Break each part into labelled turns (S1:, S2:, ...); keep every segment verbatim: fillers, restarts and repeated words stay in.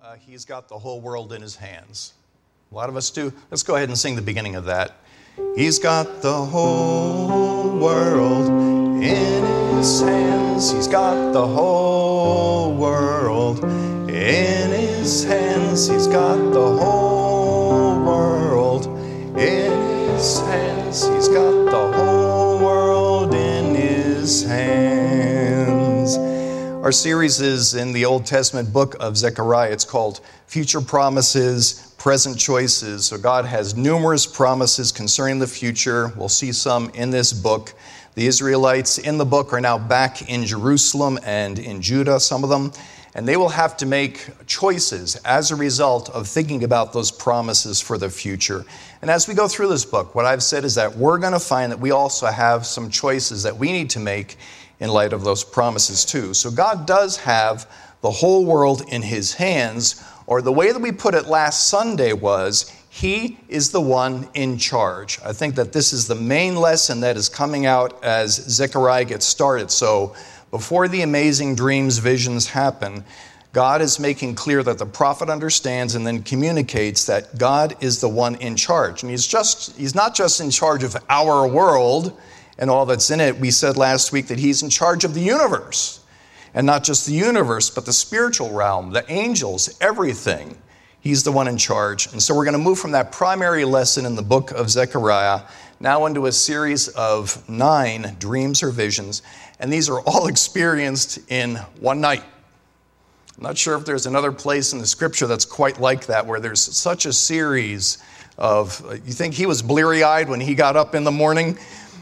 S1: uh, he's got the whole world in his hands. A lot of us do. Let's go ahead and sing the beginning of that. He's got the whole world in his hands. He's got the whole world in his hands. He's got the whole world in his hands. He's got the whole world in his hands. Our series is in the Old Testament book of Zechariah. It's called Future Promises, Present Choices. So God has numerous promises concerning the future. We'll see some in this book. The Israelites in the book are now back in Jerusalem and in Judah, some of them, and they will have to make choices as a result of thinking about those promises for the future. And as we go through this book, what I've said is that we're going to find that we also have some choices that we need to make in light of those promises too. So God does have the whole world in his hands, or the way that we put it last Sunday was, he is the one in charge. I think that this is the main lesson that is coming out as Zechariah gets started. So before the amazing dreams, visions happen, God is making clear that the prophet understands and then communicates that God is the one in charge. And he's just he's not just in charge of our world and all that's in it. We said last week that he's in charge of the universe. And not just the universe, but the spiritual realm, the angels, everything. He's the one in charge. And so we're going to move from that primary lesson in the book of Zechariah now into a series of nine dreams or visions. And these are all experienced in one night. I'm not sure if there's another place in the scripture that's quite like that, where there's such a series of, you think he was bleary-eyed when he got up in the morning?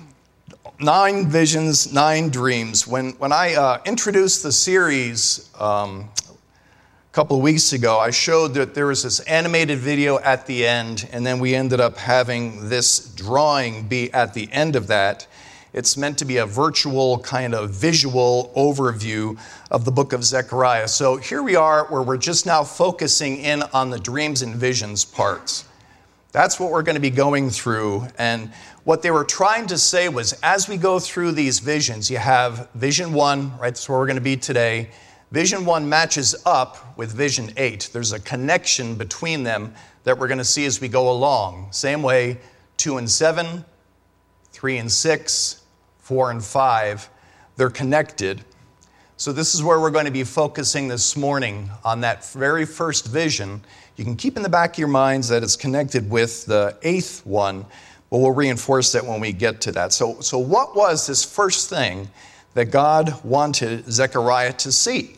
S1: Nine visions, nine dreams. When when I uh, introduced the series um, a couple of weeks ago, I showed that there was this animated video at the end, and then we ended up having this drawing be at the end of that. It's meant to be a virtual kind of visual overview of the book of Zechariah. So here we are, where we're just now focusing in on the dreams and visions parts. That's what we're going to be going through. And what they were trying to say was, as we go through these visions, you have vision one, right? That's where we're going to be today. Vision one matches up with vision eight. There's a connection between them that we're going to see as we go along. Same way, two and seven, three and six, four and five, they're connected. So this is where we're going to be focusing this morning, on that very first vision. You can keep in the back of your minds that it's connected with the eighth one, but we'll reinforce that when we get to that. So, so what was this first thing that God wanted Zechariah to see?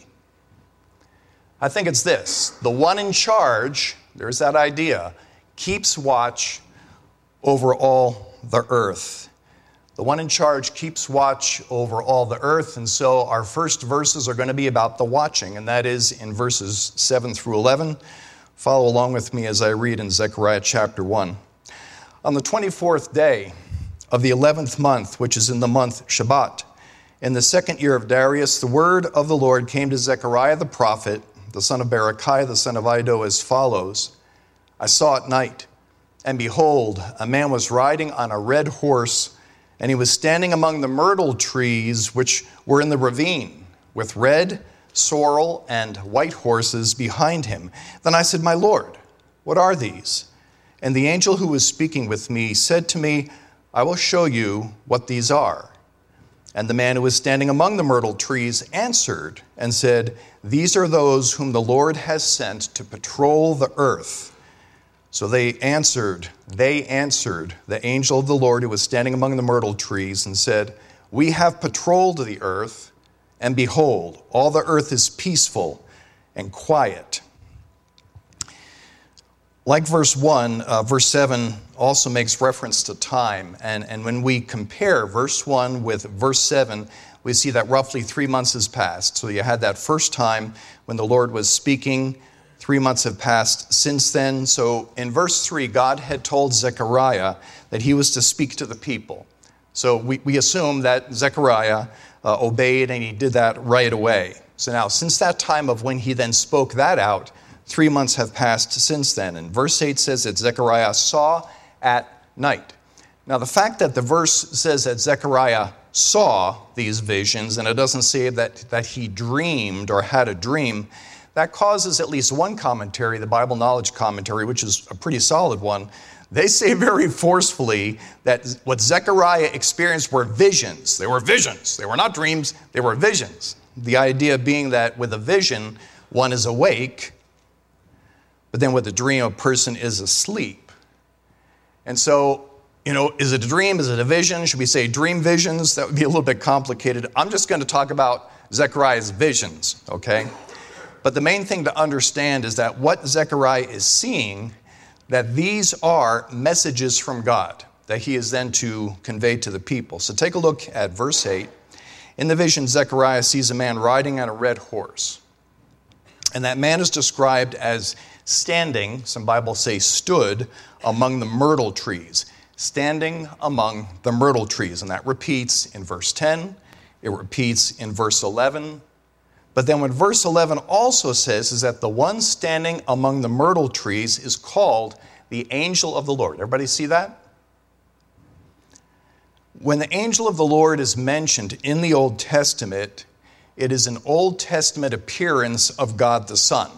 S1: I think it's this. The one in charge, there's that idea, keeps watch over all the earth. The one in charge keeps watch over all the earth, and so our first verses are going to be about the watching, and that is in verses seven through eleven. Follow along with me as I read in Zechariah chapter one. On the twenty-fourth day of the eleventh month, which is in the month Shebat, in the second year of Darius, the word of the Lord came to Zechariah the prophet, the son of Berechiah, the son of Iddo, as follows. I saw at night, and behold, a man was riding on a red horse, and he was standing among the myrtle trees which were in the ravine, with red, sorrel, and white horses behind him. Then I said, My Lord, what are these? And the angel who was speaking with me said to me, I will show you what these are. And the man who was standing among the myrtle trees answered and said, These are those whom the Lord has sent to patrol the earth. So they answered, they answered the angel of the Lord who was standing among the myrtle trees and said, We have patrolled the earth, and behold, all the earth is peaceful and quiet. Like verse one, uh, verse seven also makes reference to time. And, and when we compare verse one with verse seven, we see that roughly three months has passed. So you had that first time when the Lord was speaking. Three months have passed since then. So in verse three, God had told Zechariah that he was to speak to the people. So we, we assume that Zechariah uh, obeyed, and he did that right away. So now, since that time of when he then spoke that out, three months have passed since then. And verse eight says that Zechariah saw at night. Now, the fact that the verse says that Zechariah saw these visions, and it doesn't say that, that he dreamed or had a dream, that causes at least one commentary, the Bible Knowledge Commentary, which is a pretty solid one. They say very forcefully that what Zechariah experienced were visions. They were visions. They were not dreams, they were visions. The idea being that with a vision, one is awake, but then with a dream, a person is asleep. And so, you know, is it a dream? Is it a vision? Should we say dream visions? That would be a little bit complicated. I'm just going to talk about Zechariah's visions, okay? But the main thing to understand is that what Zechariah is seeing, that these are messages from God that he is then to convey to the people. So take a look at verse eight. In the vision, Zechariah sees a man riding on a red horse. And that man is described as standing, some Bibles say stood, among the myrtle trees. Standing among the myrtle trees. And that repeats in verse ten. It repeats in verse eleven. But then what verse eleven also says is that the one standing among the myrtle trees is called the angel of the Lord. Everybody see that? When the angel of the Lord is mentioned in the Old Testament, it is an Old Testament appearance of God the Son.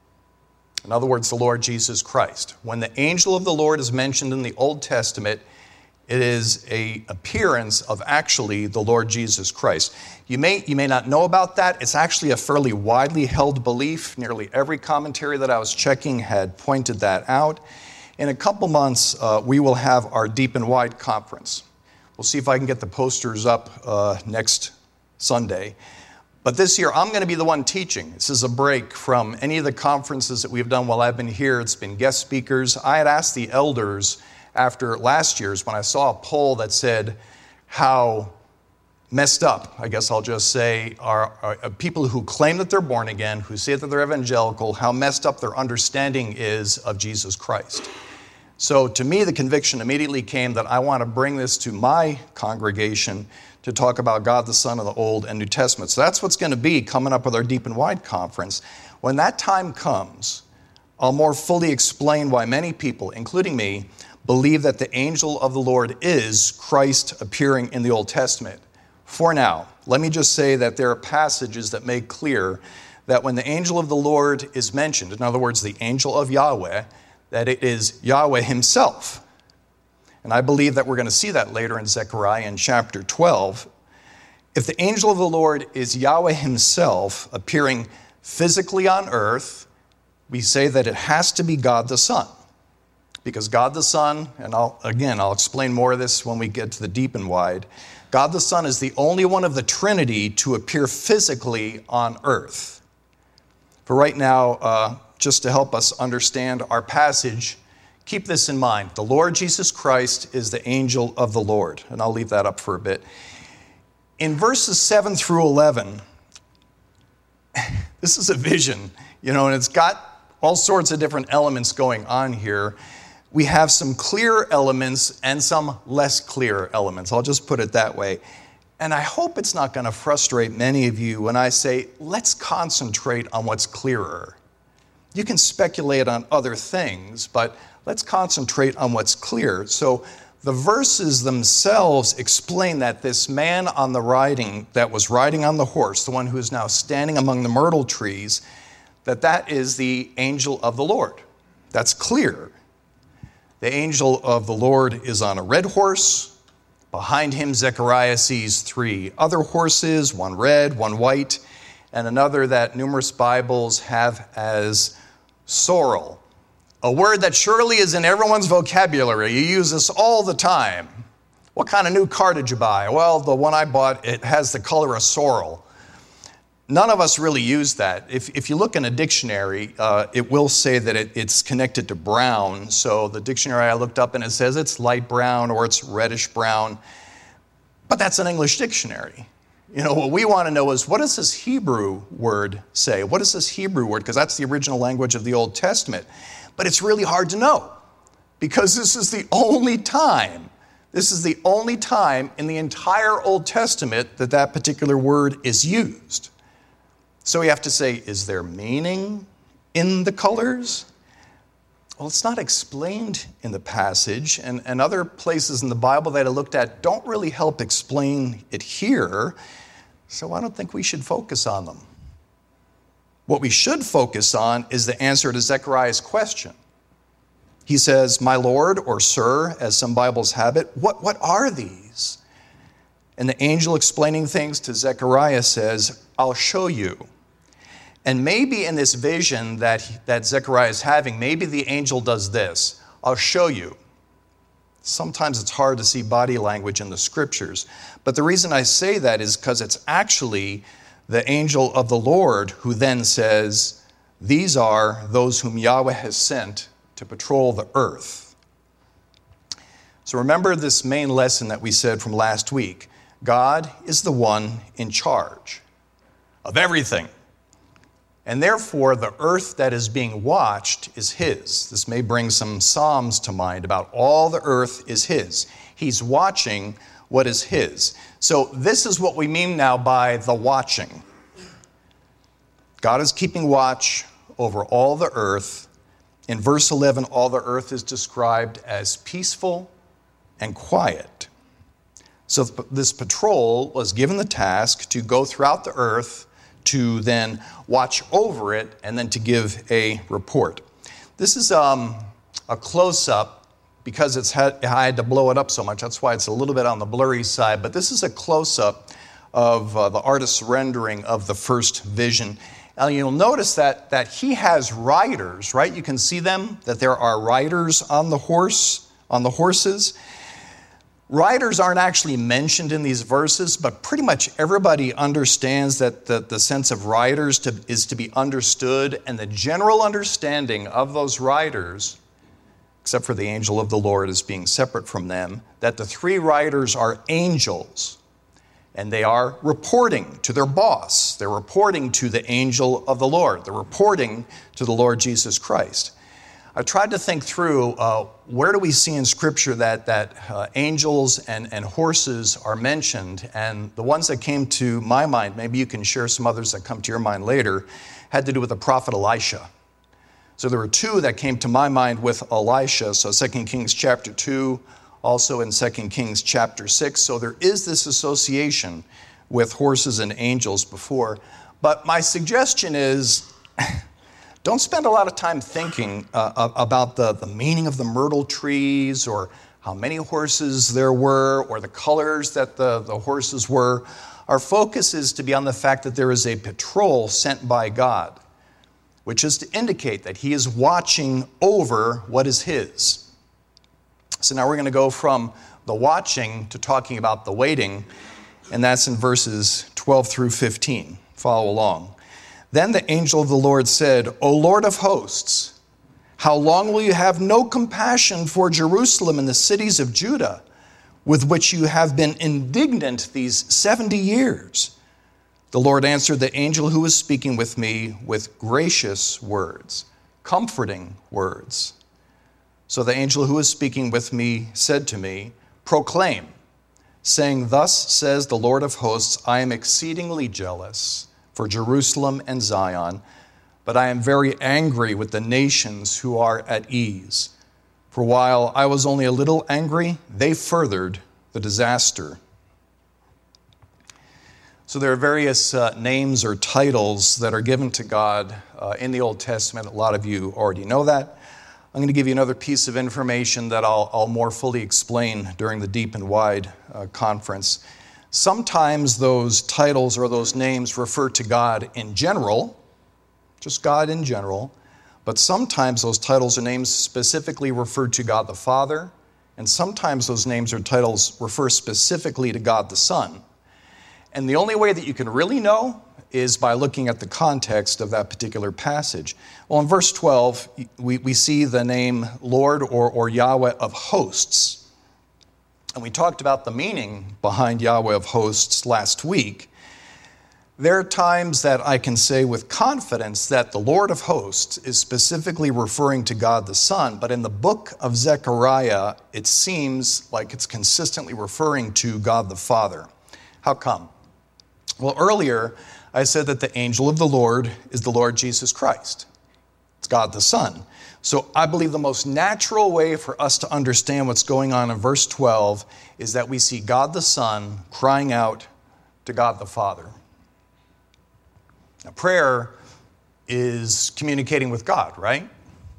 S1: In other words, the Lord Jesus Christ. When the angel of the Lord is mentioned in the Old Testament, it is an appearance of actually the Lord Jesus Christ. You may, you may not know about that. It's actually a fairly widely held belief. Nearly every commentary that I was checking had pointed that out. In a couple months, uh, we will have our Deep and Wide conference. We'll see if I can get the posters up uh, next Sunday. But this year, I'm going to be the one teaching. This is a break from any of the conferences that we've done while I've been here. It's been guest speakers. I had asked the elders after last year's when I saw a poll that said how messed up, I guess I'll just say, are, are people who claim that they're born again, who say that they're evangelical, how messed up their understanding is of Jesus Christ. So to me, the conviction immediately came that I want to bring this to my congregation to talk about God the Son of the Old and New Testament. So that's what's going to be coming up with our Deep and Wide conference. When that time comes, I'll more fully explain why many people, including me, believe that the angel of the Lord is Christ appearing in the Old Testament. For now, let me just say that there are passages that make clear that when the angel of the Lord is mentioned, in other words, the angel of Yahweh, that it is Yahweh himself. And I believe that we're going to see that later in Zechariah in chapter twelve. If the angel of the Lord is Yahweh himself appearing physically on earth, we say that it has to be God the Son. Because God the Son, and I'll, again, I'll explain more of this when we get to the Deep and Wide, God the Son is the only one of the Trinity to appear physically on earth. For right now, uh, just to help us understand our passage, keep this in mind. The Lord Jesus Christ is the angel of the Lord. And I'll leave that up for a bit. In verses seven through eleven, this is a vision, you know, and it's got all sorts of different elements going on here. We have some clear elements and some less clear elements. I'll just put it that way. And I hope it's not going to frustrate many of you when I say, let's concentrate on what's clearer. You can speculate on other things, but let's concentrate on what's clear. So the verses themselves explain that this man on the riding, that was riding on the horse, the one who is now standing among the myrtle trees, that that is the angel of the Lord. That's clear. The angel of the Lord is on a red horse. Behind him, Zechariah sees three other horses, one red, one white, and another that numerous Bibles have as sorrel, a word that surely is in everyone's vocabulary. You use this all the time. What kind of new car did you buy? Well, the one I bought, it has the color of sorrel. None of us really use that. If, if you look in a dictionary, uh, it will say that it, it's connected to brown. So the dictionary I looked up and it says it's light brown or it's reddish brown. But that's an English dictionary. You know, what we want to know is, what does this Hebrew word say? What is this Hebrew word? Because that's the original language of the Old Testament. But it's really hard to know because this is the only time, this is the only time in the entire Old Testament that that particular word is used. So we have to say, is there meaning in the colors? Well, it's not explained in the passage, and, and other places in the Bible that I looked at don't really help explain it here, so I don't think we should focus on them. What we should focus on is the answer to Zechariah's question. He says, "My Lord," or "Sir," as some Bibles have it, what, what are these? And the angel explaining things to Zechariah says, "I'll show you." And maybe in this vision that, that Zechariah is having, maybe the angel does this: "I'll show you." Sometimes it's hard to see body language in the scriptures. But the reason I say that is because it's actually the angel of the Lord who then says, "These are those whom Yahweh has sent to patrol the earth." So remember this main lesson that we said from last week. God is the one in charge of everything. And therefore, the earth that is being watched is his. This may bring some Psalms to mind about all the earth is his. He's watching what is his. So this is what we mean now by the watching. God is keeping watch over all the earth. In verse eleven, all the earth is described as peaceful and quiet. So this patrol was given the task to go throughout the earth, to then watch over it, and then to give a report. This is um, a close-up because it's had, I had to blow it up so much. That's why it's a little bit on the blurry side. But this is a close-up of uh, the artist's rendering of the first vision. And you'll notice that, that he has riders, right? You can see them, that there are riders on the horse, on the horses. Riders aren't actually mentioned in these verses, but pretty much everybody understands that the, the sense of riders to, is to be understood, and the general understanding of those riders, except for the angel of the Lord as being separate from them, that the three riders are angels, and they are reporting to their boss. They're reporting to the angel of the Lord. They're reporting to the Lord Jesus Christ. I tried to think through uh, where do we see in Scripture that, that uh, angels and, and horses are mentioned, and the ones that came to my mind, maybe you can share some others that come to your mind later, had to do with the prophet Elisha. So there were two that came to my mind with Elisha, so Second Kings chapter two, also in Second Kings chapter six, so there is this association with horses and angels before. But my suggestion is, don't spend a lot of time thinking uh, about the, the meaning of the myrtle trees or how many horses there were or the colors that the, the horses were. Our focus is to be on the fact that there is a patrol sent by God, which is to indicate that he is watching over what is his. So now we're going to go from the watching to talking about the waiting, and that's in verses twelve through fifteen. Follow along. Then the angel of the Lord said, "O Lord of hosts, how long will you have no compassion for Jerusalem and the cities of Judah, with which you have been indignant these seventy years?" The Lord answered the angel who was speaking with me with gracious words, comforting words. So the angel who was speaking with me said to me, "Proclaim, saying, thus says the Lord of hosts, I am exceedingly jealous for Jerusalem and Zion, but I am very angry with the nations who are at ease. For while I was only a little angry, they furthered the disaster." So there are various uh, names or titles that are given to God uh, in the Old Testament. A lot of you already know that. I'm going to give you another piece of information that I'll, I'll more fully explain during the Deep and Wide uh, conference. Sometimes those titles or those names refer to God in general, just God in general, but sometimes those titles or names specifically refer to God the Father, and sometimes those names or titles refer specifically to God the Son. And the only way that you can really know is by looking at the context of that particular passage. Well, in verse twelve, we, we see the name Lord or, or Yahweh of hosts. And we talked about the meaning behind Yahweh of hosts last week. There are times that I can say with confidence that the Lord of hosts is specifically referring to God the Son, but in the book of Zechariah, it seems like it's consistently referring to God the Father. How come? Well, earlier I said that the angel of the Lord is the Lord Jesus Christ. It's God the Son. So I believe the most natural way for us to understand what's going on in verse twelve is that we see God the Son crying out to God the Father. Now, prayer is communicating with God, right?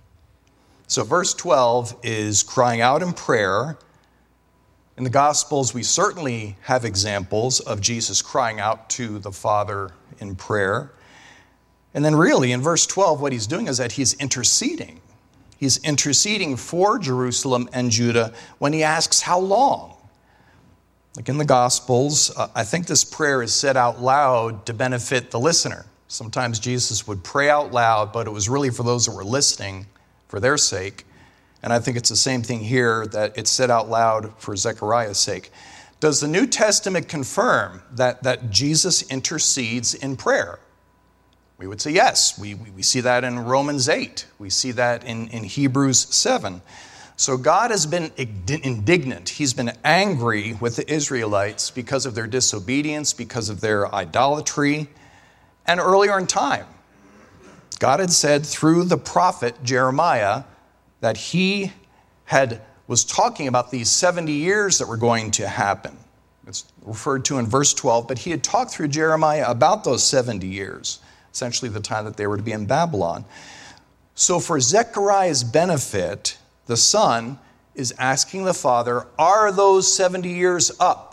S1: So verse twelve is crying out in prayer. In the Gospels, we certainly have examples of Jesus crying out to the Father in prayer. And then really, in verse twelve, what he's doing is that he's interceding. He's interceding for Jerusalem and Judah when he asks, how long? Like in the Gospels, uh, I think this prayer is said out loud to benefit the listener. Sometimes Jesus would pray out loud, but it was really for those that were listening, for their sake. And I think it's the same thing here, that it's said out loud for Zechariah's sake. Does the New Testament confirm that, that Jesus intercedes in prayer? We would say yes. We, we, we see that in Romans eight. We see that in, in Hebrews seven. So God has been indignant. He's been angry with the Israelites because of their disobedience, because of their idolatry. And earlier in time, God had said through the prophet Jeremiah that he had was talking about these seventy years that were going to happen. It's referred to in verse twelve, but he had talked through Jeremiah about those seventy years, essentially the time that they were to be in Babylon. So for Zechariah's benefit, the son is asking the father, are those seventy years up?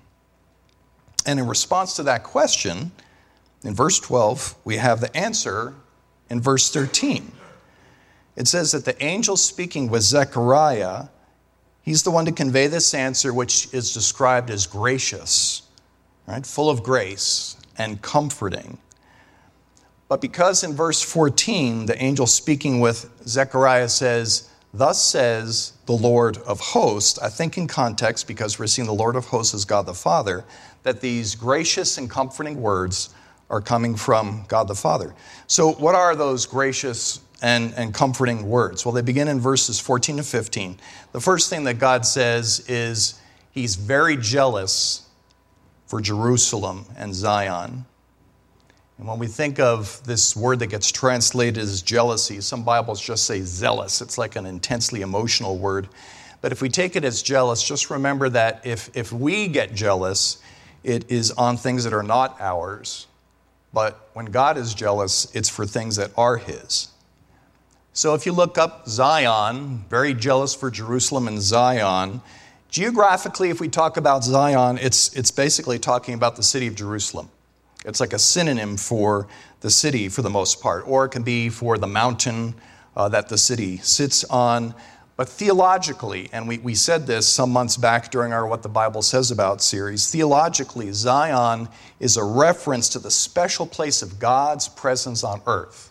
S1: And in response to that question, in verse twelve, we have the answer in verse thirteen. It says that the angel speaking with Zechariah, he's the one to convey this answer, which is described as gracious, right? Full of grace and comforting. But because in verse fourteen, the angel speaking with Zechariah says, thus says the Lord of hosts, I think in context, because we're seeing the Lord of hosts as God the Father, that these gracious and comforting words are coming from God the Father. So what are those gracious and, and comforting words? Well, they begin in verses fourteen to fifteen. The first thing that God says is he's very jealous for Jerusalem and Zion. And when we think of this word that gets translated as jealousy, some Bibles just say zealous. It's like an intensely emotional word. But if we take it as jealous, just remember that if, if we get jealous, it is on things that are not ours. But when God is jealous, it's for things that are his. So if you look up Zion, very jealous for Jerusalem and Zion, geographically, if we talk about Zion, it's, it's basically talking about the city of Jerusalem. It's like a synonym for the city for the most part, or it can be for the mountain uh, that the city sits on. But theologically, and we, we said this some months back during our What the Bible Says About series, theologically, Zion is a reference to the special place of God's presence on earth.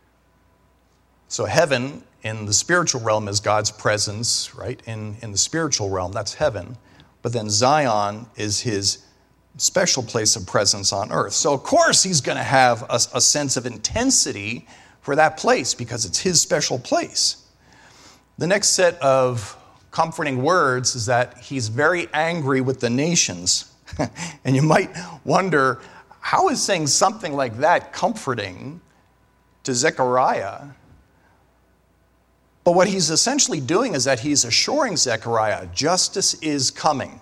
S1: So heaven in the spiritual realm is God's presence, right? In, in the spiritual realm, that's heaven. But then Zion is his special place of presence on earth. So of course he's going to have a, a sense of intensity for that place because it's his special place. The next set of comforting words is that he's very angry with the nations. And you might wonder, how is saying something like that comforting to Zechariah? But what he's essentially doing is that he's assuring Zechariah, justice is coming.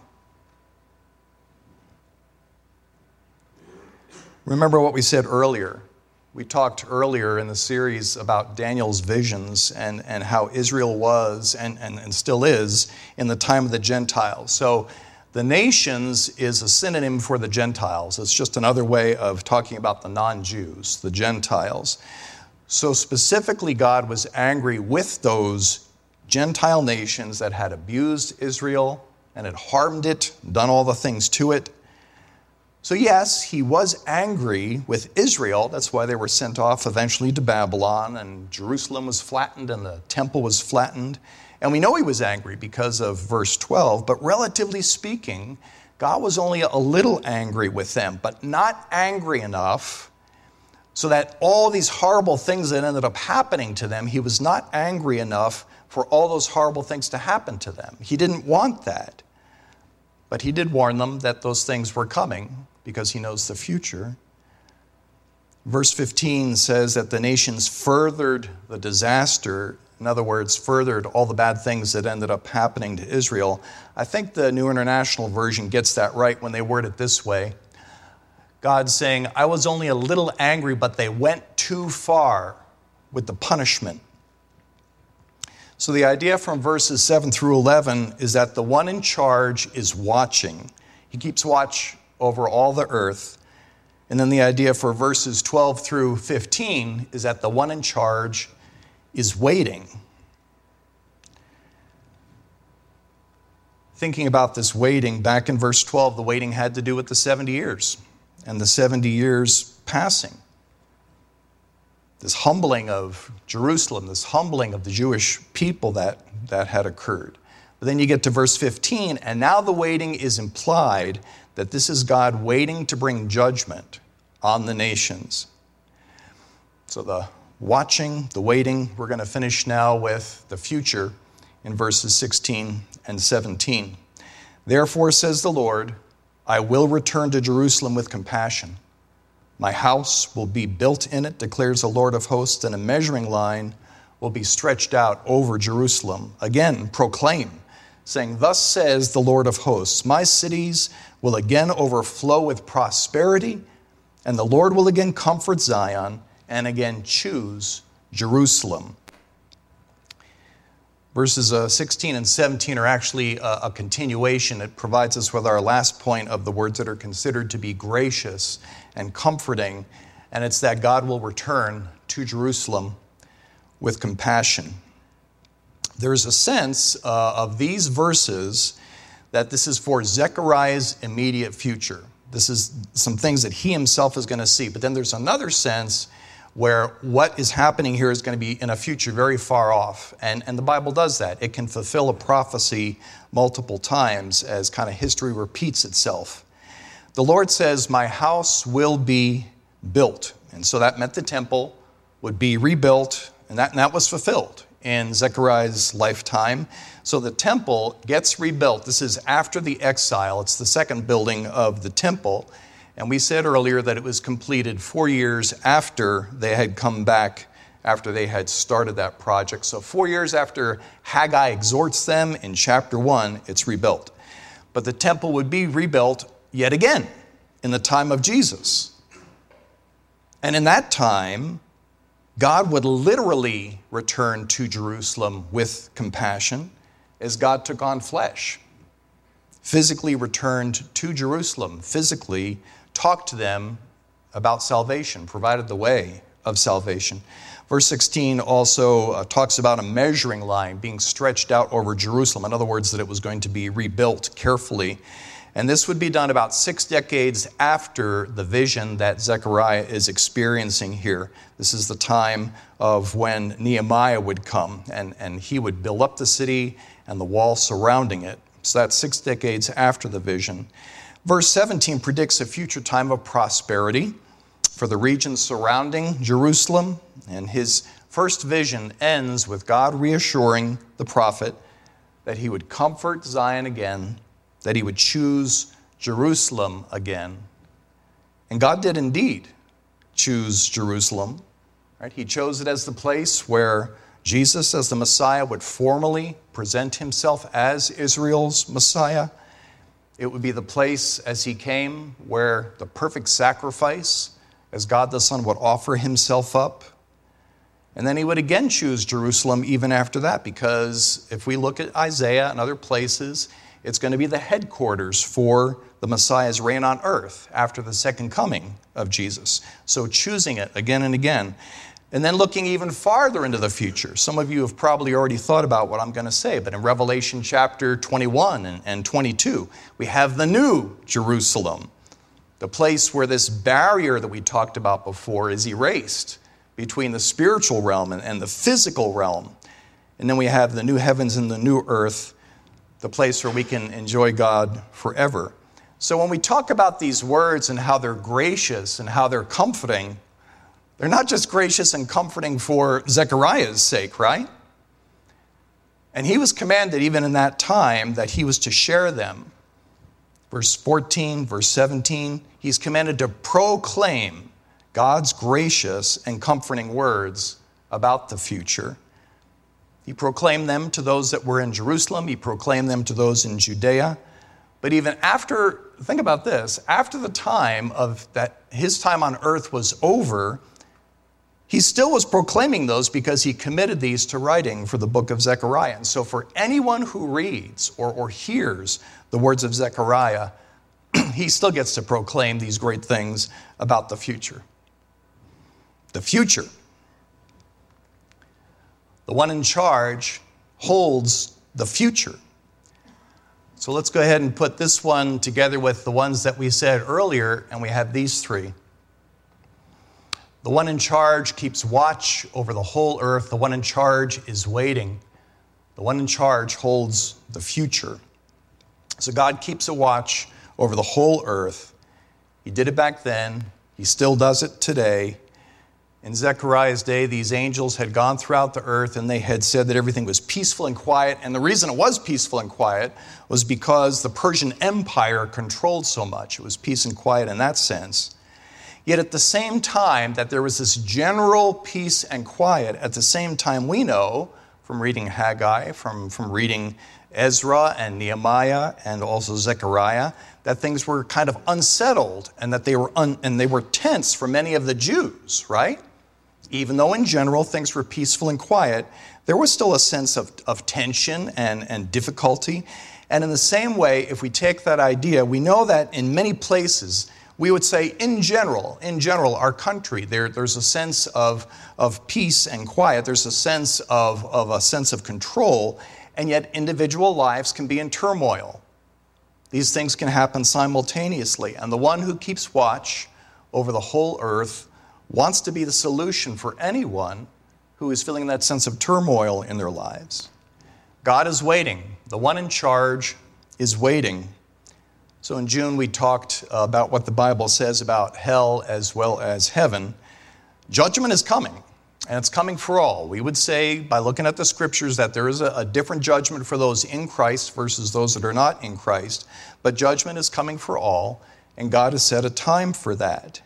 S1: Remember what we said earlier. We talked earlier in the series about Daniel's visions and, and how Israel was and, and, and still is in the time of the Gentiles. So the nations is a synonym for the Gentiles. It's just another way of talking about the non-Jews, the Gentiles. So specifically, God was angry with those Gentile nations that had abused Israel and had harmed it, done all the things to it. So yes, he was angry with Israel. That's why they were sent off eventually to Babylon, and Jerusalem was flattened and the temple was flattened. And we know he was angry because of verse twelve, but relatively speaking, God was only a little angry with them, but not angry enough so that all these horrible things that ended up happening to them, he was not angry enough for all those horrible things to happen to them. He didn't want that. But he did warn them that those things were coming because he knows the future. Verse fifteen says that the nations furthered the disaster. In other words, furthered all the bad things that ended up happening to Israel. I think the New International Version gets that right when they word it this way. God saying, I was only a little angry, but they went too far with the punishment. So the idea from verses seven through eleven is that the one in charge is watching. He keeps watch over all the earth. And then the idea for verses twelve through fifteen is that the one in charge is waiting. Thinking about this waiting, back in verse twelve, the waiting had to do with the seventy years and the seventy years passing. This humbling of Jerusalem, this humbling of the Jewish people that, that had occurred. But then you get to verse fifteen, and now the waiting is implied that this is God waiting to bring judgment on the nations. So the watching, the waiting, we're going to finish now with the future in verses sixteen and seventeen. Therefore, says the Lord, I will return to Jerusalem with compassion. My house will be built in it, declares the Lord of hosts, and a measuring line will be stretched out over Jerusalem. Again, proclaim, saying, thus says the Lord of hosts, my cities will again overflow with prosperity, and the Lord will again comfort Zion and again choose Jerusalem. Verses uh, sixteen and seventeen are actually a, a continuation. It provides us with our last point of the words that are considered to be gracious and comforting, and it's that God will return to Jerusalem with compassion. There's a sense uh, of these verses that this is for Zechariah's immediate future. This is some things that he himself is going to see. But then there's another sense where what is happening here is going to be in a future very far off. And, and the Bible does that. It can fulfill a prophecy multiple times as kind of history repeats itself. The Lord says, my house will be built. And so that meant the temple would be rebuilt, and that, and that was fulfilled in Zechariah's lifetime. So the temple gets rebuilt. This is after the exile. It's the second building of the temple. And we said earlier that it was completed four years after they had come back, after they had started that project. So four years after Haggai exhorts them in chapter one, it's rebuilt. But the temple would be rebuilt yet again in the time of Jesus. And in that time, God would literally return to Jerusalem with compassion as God took on flesh. Physically returned to Jerusalem, physically talked to them about salvation, provided the way of salvation. Verse sixteen also uh, talks about a measuring line being stretched out over Jerusalem. In other words, that it was going to be rebuilt carefully. And this would be done about six decades after the vision that Zechariah is experiencing here. This is the time of when Nehemiah would come, and, and he would build up the city and the wall surrounding it. So that's six decades after the vision. Verse seventeen predicts a future time of prosperity for the region surrounding Jerusalem. And his first vision ends with God reassuring the prophet that he would comfort Zion again, that he would choose Jerusalem again. And God did indeed choose Jerusalem. Right? He chose it as the place where Jesus, as the Messiah, would formally present himself as Israel's Messiah. It would be the place as he came where the perfect sacrifice, as God the Son, would offer himself up. And then he would again choose Jerusalem even after that, because if we look at Isaiah and other places, it's going to be the headquarters for the Messiah's reign on earth after the second coming of Jesus. So choosing it again and again. And then looking even farther into the future. Some of you have probably already thought about what I'm going to say, but in Revelation chapter twenty-one and, and twenty-two, we have the new Jerusalem, the place where this barrier that we talked about before is erased between the spiritual realm and, and the physical realm. And then we have the new heavens and the new earth, the place where we can enjoy God forever. So when we talk about these words and how they're gracious and how they're comforting, they're not just gracious and comforting for Zechariah's sake, right? And he was commanded even in that time that he was to share them. Verse fourteen, verse seventeen, he's commanded to proclaim God's gracious and comforting words about the future. He proclaimed them to those that were in Jerusalem. He proclaimed them to those in Judea. But even after, think about this, after the time of that, his time on earth was over, he still was proclaiming those because he committed these to writing for the book of Zechariah. And so for anyone who reads or, or hears the words of Zechariah, he still gets to proclaim these great things about the future. The future. The one in charge holds the future. So let's go ahead and put this one together with the ones that we said earlier, and we have these three. The one in charge keeps watch over the whole earth. The one in charge is waiting. The one in charge holds the future. So God keeps a watch over the whole earth. He did it back then. He still does it today. In Zechariah's day, these angels had gone throughout the earth and they had said that everything was peaceful and quiet. And the reason it was peaceful and quiet was because the Persian Empire controlled so much. It was peace and quiet in that sense. Yet at the same time that there was this general peace and quiet, at the same time we know from reading Haggai, from, from reading Ezra and Nehemiah and also Zechariah, that things were kind of unsettled and that they were un, and they were tense for many of the Jews, right? Even though in general things were peaceful and quiet, there was still a sense of, of tension and, and difficulty. And in the same way, if we take that idea, we know that in many places, we would say in general, in general, our country, there, there's a sense of, of peace and quiet. There's a sense of, of a sense of control, and yet individual lives can be in turmoil. These things can happen simultaneously. And the one who keeps watch over the whole earth wants to be the solution for anyone who is feeling that sense of turmoil in their lives. God is waiting. The one in charge is waiting. So in June, we talked about what the Bible says about hell as well as heaven. Judgment is coming, and it's coming for all. We would say, by looking at the scriptures, that there is a, a different judgment for those in Christ versus those that are not in Christ. But judgment is coming for all, and God has set a time for that.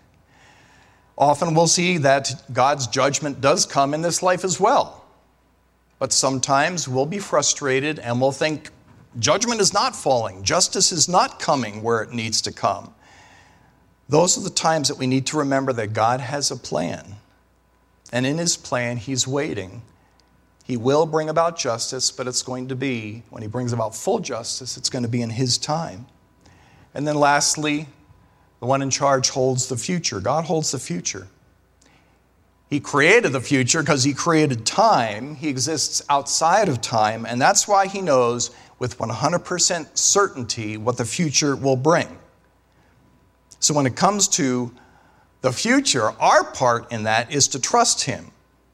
S1: Often we'll see that God's judgment does come in this life as well. But sometimes we'll be frustrated and we'll think judgment is not falling. Justice is not coming where it needs to come. Those are the times that we need to remember that God has a plan. And in his plan, he's waiting. He will bring about justice, but it's going to be, when he brings about full justice, it's going to be in his time. And then lastly, the one in charge holds the future. God holds the future. He created the future because he created time. He exists outside of time, and that's why he knows with one hundred percent certainty what the future will bring. So when it comes to the future, our part in that is to trust him.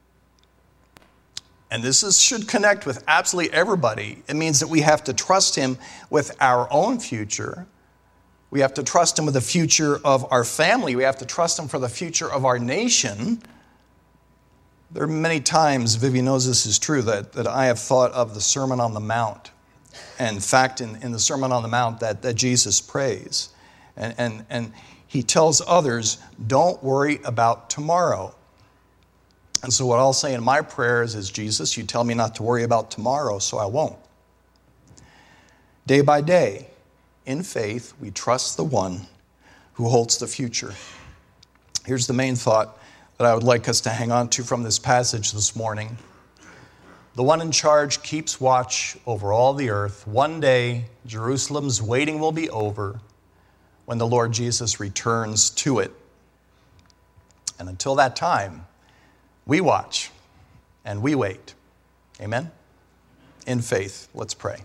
S1: And this is, should connect with absolutely everybody. It means that we have to trust him with our own future. We have to trust him with the future of our family. We have to trust him for the future of our nation. There are many times, Vivian knows this is true, that, that I have thought of the Sermon on the Mount. And in fact, in, in the Sermon on the Mount that, that Jesus prays. And, and, and he tells others, don't worry about tomorrow. And so what I'll say in my prayers is, Jesus, you tell me not to worry about tomorrow, so I won't. Day by day, in faith, we trust the one who holds the future. Here's the main thought that I would like us to hang on to from this passage this morning. The one in charge keeps watch over all the earth. One day, Jerusalem's waiting will be over when the Lord Jesus returns to it. And until that time, we watch and we wait. Amen? In faith, let's pray.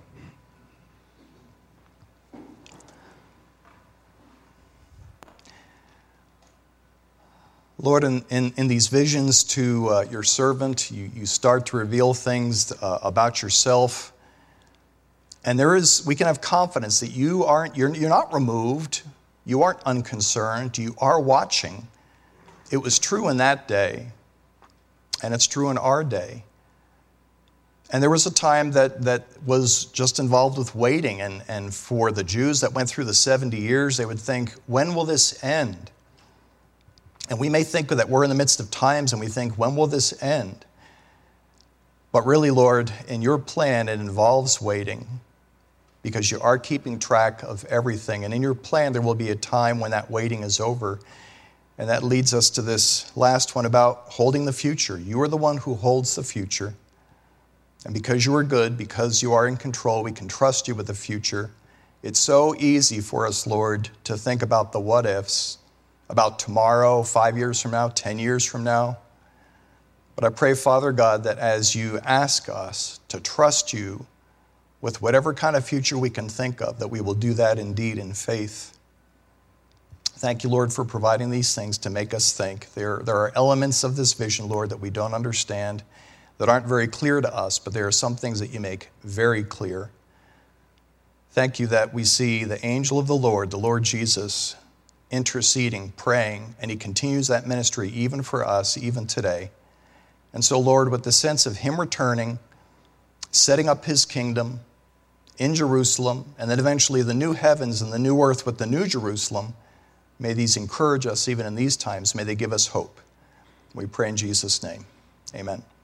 S1: Lord, in, in, in these visions to uh, your servant, you, you start to reveal things uh, about yourself. And there is, we can have confidence that you aren't, you're, you're not removed, you aren't unconcerned, you are watching. It was true in that day, and it's true in our day. And there was a time that, that was just involved with waiting, and, and for the Jews that went through the seventy years, they would think, when will this end? And we may think that we're in the midst of times and we think, when will this end? But really, Lord, in your plan, it involves waiting. because you are keeping track of everything. And in your plan, there will be a time when that waiting is over. And that leads us to this last one about holding the future. You are the one who holds the future. And because you are good, because you are in control, we can trust you with the future. It's so easy for us, Lord, to think about the what ifs, about tomorrow, five years from now, ten years from now. But I pray, Father God, that as you ask us to trust you with whatever kind of future we can think of, that we will do that indeed in faith. Thank you, Lord, for providing these things to make us think. There, there are elements of this vision, Lord, that we don't understand, that aren't very clear to us, but there are some things that you make very clear. Thank you that we see the angel of the Lord, the Lord Jesus, interceding, praying, and he continues that ministry even for us, even today. And so, Lord, with the sense of him returning, setting up his kingdom in Jerusalem, and then eventually the new heavens and the new earth with the new Jerusalem, may these encourage us even in these times. May they give us hope. We pray in Jesus' name. Amen.